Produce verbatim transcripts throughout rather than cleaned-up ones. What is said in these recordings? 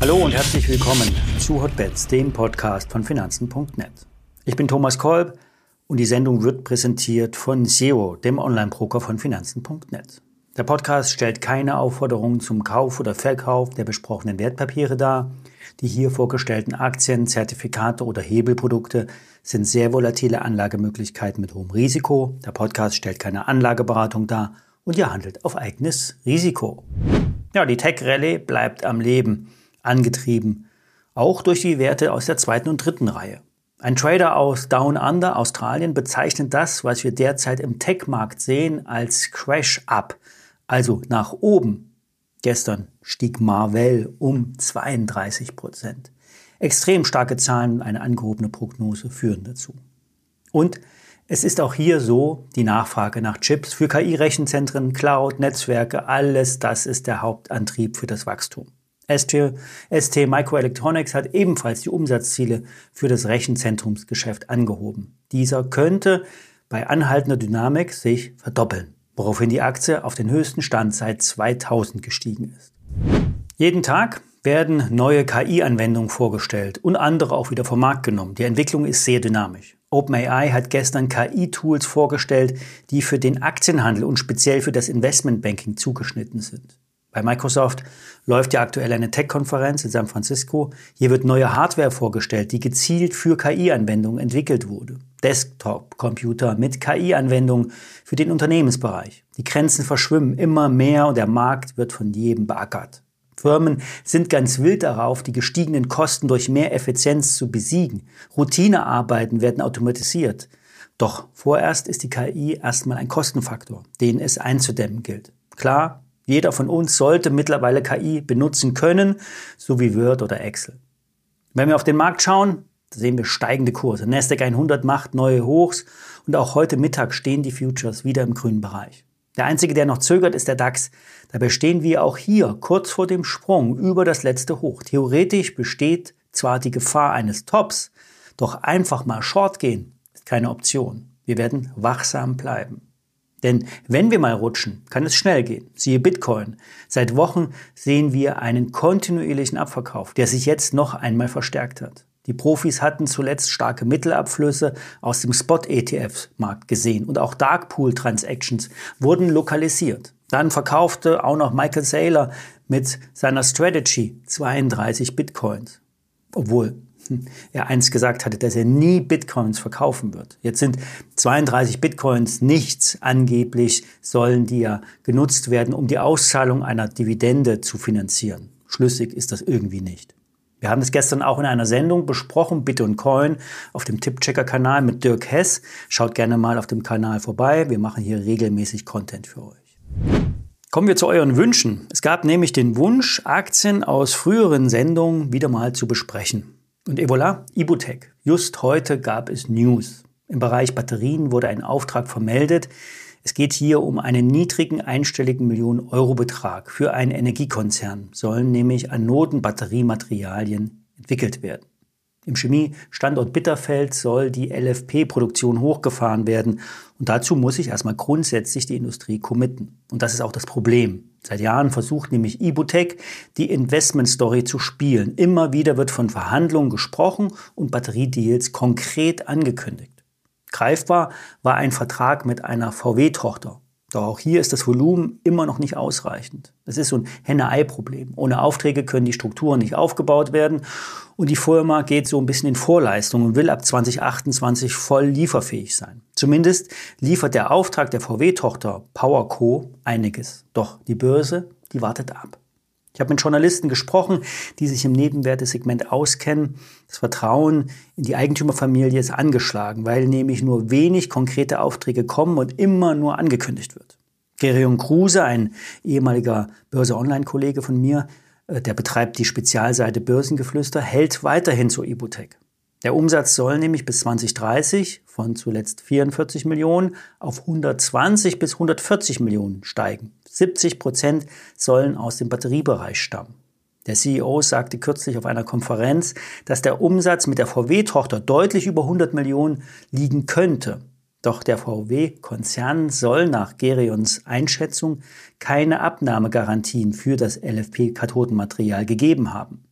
Hallo und herzlich willkommen zu Hotbets, dem Podcast von Finanzen Punkt net. Ich bin Thomas Kolb und die Sendung wird präsentiert von S E O, dem Online-Broker von Finanzen Punkt net. Der Podcast stellt keine Aufforderung zum Kauf oder Verkauf der besprochenen Wertpapiere dar. Die hier vorgestellten Aktien, Zertifikate oder Hebelprodukte sind sehr volatile Anlagemöglichkeiten mit hohem Risiko. Der Podcast stellt keine Anlageberatung dar und ihr handelt auf eigenes Risiko. Ja, die Tech-Rallye bleibt am Leben, angetrieben, auch durch die Werte aus der zweiten und dritten Reihe. Ein Trader aus Down Under, Australien, bezeichnet das, was wir derzeit im Tech-Markt sehen, als Crash-Up, also nach oben. Gestern stieg Marvell um zweiunddreißig Prozent. Extrem starke Zahlen und eine angehobene Prognose führen dazu. Und es ist auch hier so, die Nachfrage nach Chips für K I-Rechenzentren, Cloud, Netzwerke, alles das ist der Hauptantrieb für das Wachstum. S T, S T Microelectronics hat ebenfalls die Umsatzziele für das Rechenzentrumsgeschäft angehoben. Dieser könnte bei anhaltender Dynamik sich verdoppeln, woraufhin die Aktie auf den höchsten Stand seit zweitausend gestiegen ist. Jeden Tag werden neue K I-Anwendungen vorgestellt und andere auch wieder vom Markt genommen. Die Entwicklung ist sehr dynamisch. OpenAI hat gestern K I-Tools vorgestellt, die für den Aktienhandel und speziell für das Investmentbanking zugeschnitten sind. Bei Microsoft läuft ja aktuell eine Tech-Konferenz in San Francisco. Hier wird neue Hardware vorgestellt, die gezielt für K I-Anwendungen entwickelt wurde. Desktop-Computer mit K I-Anwendungen für den Unternehmensbereich. Die Grenzen verschwimmen immer mehr und der Markt wird von jedem beackert. Firmen sind ganz wild darauf, die gestiegenen Kosten durch mehr Effizienz zu besiegen. Routinearbeiten werden automatisiert. Doch vorerst ist die K I erstmal ein Kostenfaktor, den es einzudämmen gilt. Klar, jeder von uns sollte mittlerweile K I benutzen können, so wie Word oder Excel. Wenn wir auf den Markt schauen, sehen wir steigende Kurse. Nasdaq hundert macht neue Hochs und auch heute Mittag stehen die Futures wieder im grünen Bereich. Der einzige, der noch zögert, ist der DAX. Dabei stehen wir auch hier kurz vor dem Sprung über das letzte Hoch. Theoretisch besteht zwar die Gefahr eines Tops, doch einfach mal Short gehen ist keine Option. Wir werden wachsam bleiben. Denn wenn wir mal rutschen, kann es schnell gehen. Siehe Bitcoin. Seit Wochen sehen wir einen kontinuierlichen Abverkauf, der sich jetzt noch einmal verstärkt hat. Die Profis hatten zuletzt starke Mittelabflüsse aus dem Spot-E T F-Markt gesehen und auch Dark-Pool-Transactions wurden lokalisiert. Dann verkaufte auch noch Michael Saylor mit seiner Strategy zweiunddreißig Bitcoins, obwohl er einst gesagt hatte, dass er nie Bitcoins verkaufen wird. Jetzt sind zweiunddreißig Bitcoins nichts. Angeblich sollen die ja genutzt werden, um die Auszahlung einer Dividende zu finanzieren. Schlüssig ist das irgendwie nicht. Wir haben es gestern auch in einer Sendung besprochen, Bit und Coin, auf dem Tippchecker-Kanal mit Dirk Hess. Schaut gerne mal auf dem Kanal vorbei. Wir machen hier regelmäßig Content für euch. Kommen wir zu euren Wünschen. Es gab nämlich den Wunsch, Aktien aus früheren Sendungen wieder mal zu besprechen. Und et voilà, Ibutec. Just heute gab es News. Im Bereich Batterien wurde ein Auftrag vermeldet. Es geht hier um einen niedrigen einstelligen Millionen-Euro-Betrag für einen Energiekonzern, sollen nämlich Anoden-Batteriematerialien entwickelt werden. Im Chemiestandort Bitterfeld soll die L F P-Produktion hochgefahren werden und dazu muss sich erstmal grundsätzlich die Industrie committen. Und das ist auch das Problem. Seit Jahren versucht nämlich Ibutec, die Investment-Story zu spielen. Immer wieder wird von Verhandlungen gesprochen und Batteriedeals konkret angekündigt. Greifbar war ein Vertrag mit einer V W-Tochter. Doch auch hier ist das Volumen immer noch nicht ausreichend. Das ist so ein Henne-Ei-Problem. Ohne Aufträge können die Strukturen nicht aufgebaut werden und die Firma geht so ein bisschen in Vorleistung und will ab zwanzig achtundzwanzig voll lieferfähig sein. Zumindest liefert der Auftrag der V W-Tochter PowerCo einiges. Doch die Börse, die wartet ab. Ich habe mit Journalisten gesprochen, die sich im Nebenwertesegment auskennen. Das Vertrauen in die Eigentümerfamilie ist angeschlagen, weil nämlich nur wenig konkrete Aufträge kommen und immer nur angekündigt wird. Gerion Kruse, ein ehemaliger Börse-Online-Kollege von mir, der betreibt die Spezialseite Börsengeflüster, hält weiterhin zu Ibutec. Der Umsatz soll nämlich bis zwanzig dreißig von zuletzt vierundvierzig Millionen auf hundertzwanzig bis hundertvierzig Millionen steigen. siebzig Prozent sollen aus dem Batteriebereich stammen. Der C E O sagte kürzlich auf einer Konferenz, dass der Umsatz mit der V W-Tochter deutlich über hundert Millionen liegen könnte. Doch der V W-Konzern soll nach Gerions Einschätzung keine Abnahmegarantien für das L F P-Kathodenmaterial gegeben haben.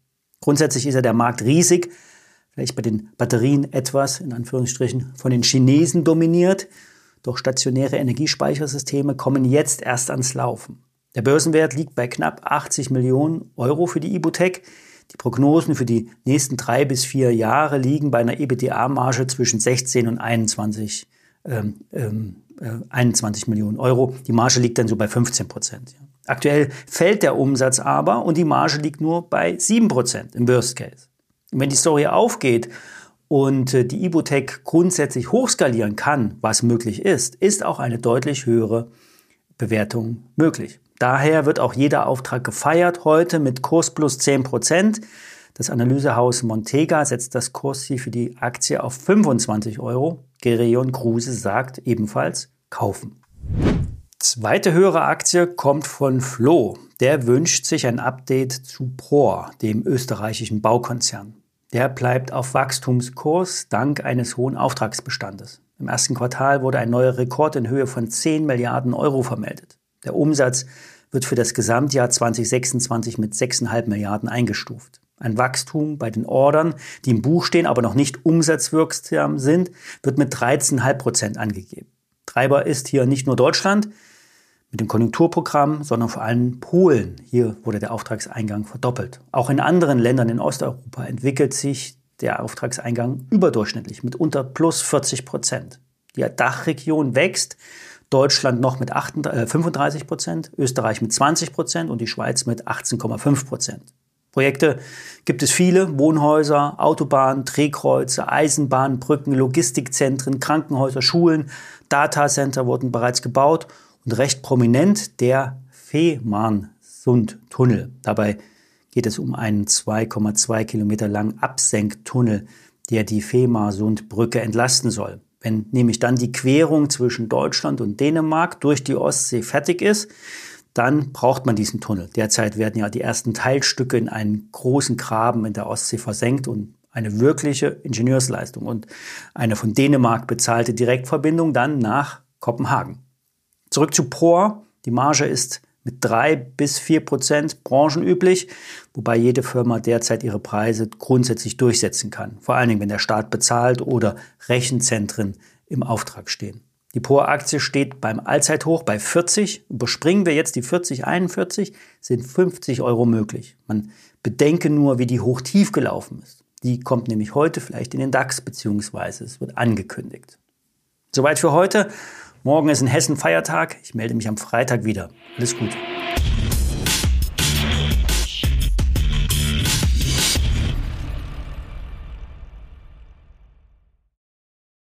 Grundsätzlich ist ja der Markt riesig, vielleicht bei den Batterien etwas, in Anführungsstrichen, von den Chinesen dominiert. Doch stationäre Energiespeichersysteme kommen jetzt erst ans Laufen. Der Börsenwert liegt bei knapp achtzig Millionen Euro für die Ibutec. Die Prognosen für die nächsten drei bis vier Jahre liegen bei einer EBITDA-Marge zwischen sechzehn und einundzwanzig, ähm, ähm, äh, einundzwanzig Millionen Euro. Die Marge liegt dann so bei fünfzehn Prozent. Ja. Aktuell fällt der Umsatz aber und die Marge liegt nur bei sieben Prozent im Worst Case. Und wenn die Story aufgeht und äh, die Ibutec grundsätzlich hochskalieren kann, was möglich ist, ist auch eine deutlich höhere Bewertung möglich. Daher wird auch jeder Auftrag gefeiert heute mit Kurs plus zehn Prozent. Das Analysehaus Montega setzt das Kursziel für die Aktie auf fünfundzwanzig Euro. Gereon Kruse sagt ebenfalls kaufen. Zweite höhere Aktie kommt von Floh. Der wünscht sich ein Update zu P R O R, dem österreichischen Baukonzern. Der bleibt auf Wachstumskurs dank eines hohen Auftragsbestandes. Im ersten Quartal wurde ein neuer Rekord in Höhe von zehn Milliarden Euro vermeldet. Der Umsatz wird für das Gesamtjahr zwanzig sechsundzwanzig mit sechs Komma fünf Milliarden eingestuft. Ein Wachstum bei den Ordern, die im Buch stehen, aber noch nicht umsatzwirksam sind, wird mit dreizehn Komma fünf Prozent angegeben. Treiber ist hier nicht nur Deutschland mit dem Konjunkturprogramm, sondern vor allem Polen. Hier wurde der Auftragseingang verdoppelt. Auch in anderen Ländern in Osteuropa entwickelt sich der Auftragseingang überdurchschnittlich mit unter plus vierzig Prozent. Die Dachregion wächst, Deutschland noch mit fünfunddreißig Prozent, Österreich mit zwanzig Prozent und die Schweiz mit achtzehn Komma fünf Prozent. Projekte gibt es viele, Wohnhäuser, Autobahnen, Drehkreuze, Eisenbahnen, Brücken, Logistikzentren, Krankenhäuser, Schulen, Datacenter wurden bereits gebaut und recht prominent der Fehmarnsund-Tunnel. Dabei geht es um einen zwei Komma zwei Kilometer langen Absenktunnel, der die Fehmarnsund-Brücke entlasten soll. Wenn nämlich dann die Querung zwischen Deutschland und Dänemark durch die Ostsee fertig ist, dann braucht man diesen Tunnel. Derzeit werden ja die ersten Teilstücke in einen großen Graben in der Ostsee versenkt und eine wirkliche Ingenieursleistung und eine von Dänemark bezahlte Direktverbindung dann nach Kopenhagen. Zurück zu P R O R. Die Marge ist mit drei bis vier Prozent branchenüblich, wobei jede Firma derzeit ihre Preise grundsätzlich durchsetzen kann. Vor allen Dingen, wenn der Staat bezahlt oder Rechenzentren im Auftrag stehen. Die P R O R-Aktie steht beim Allzeithoch bei vierzig. Überspringen wir jetzt die vierzig, einundvierzig, sind fünfzig Euro möglich. Man bedenke nur, wie die hoch-tief gelaufen ist. Die kommt nämlich heute vielleicht in den DAX, beziehungsweise es wird angekündigt. Soweit für heute. Morgen ist in Hessen Feiertag. Ich melde mich am Freitag wieder. Alles Gute.